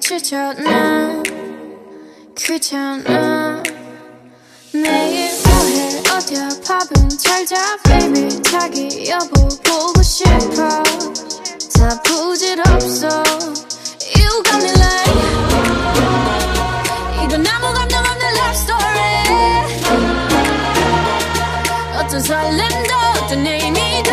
귀찮아 귀찮아 매일 뭐해 어디야 밥은 잘자 baby 자기 여보 보고 싶어 다 부질없어 You got me like 이건 아무 감정 없는 love story 어떤 설렘도 어떤 의미도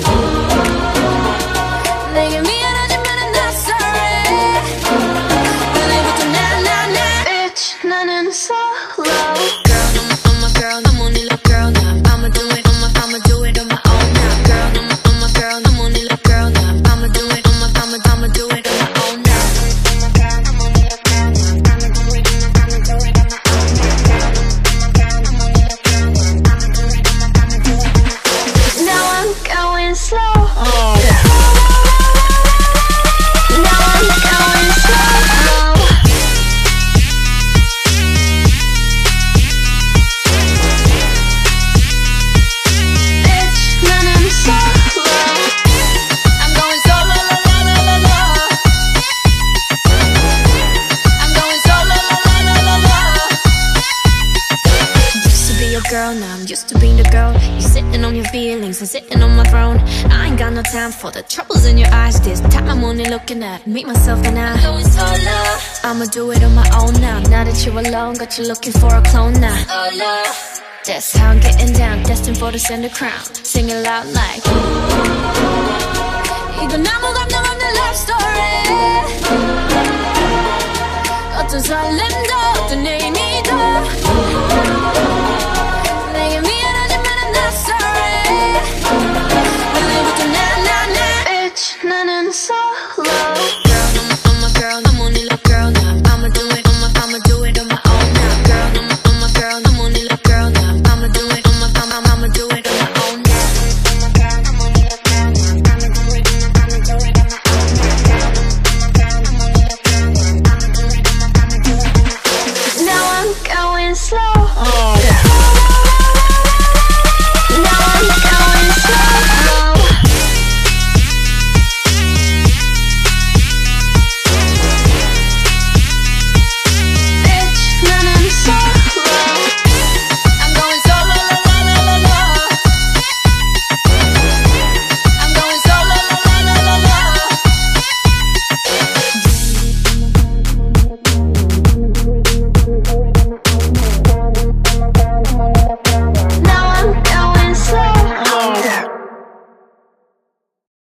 내게 미안하지만은 not sorry 오늘부터 나나나 Bitch 나는 solo Girl I'm my girl I'm only love girl now I'ma do it on my I'ma do it on my own now Girl I'm my girl I'm only love girl now I'ma do it on my I'ma do it on my own now Now I'm going slow girl, now I'm used to being the girl. You sitting on your feelings and sitting on my throne. I ain't got no time for the troubles in your eyes. This time I'm only looking at me, myself and I. I'ma do it on my own now. Now that you're alone, got you looking for a clone now. That's how I'm getting down, destined for the center crown. Sing it loud like 이건 아무 감정 없는 love story 어떤 설렘도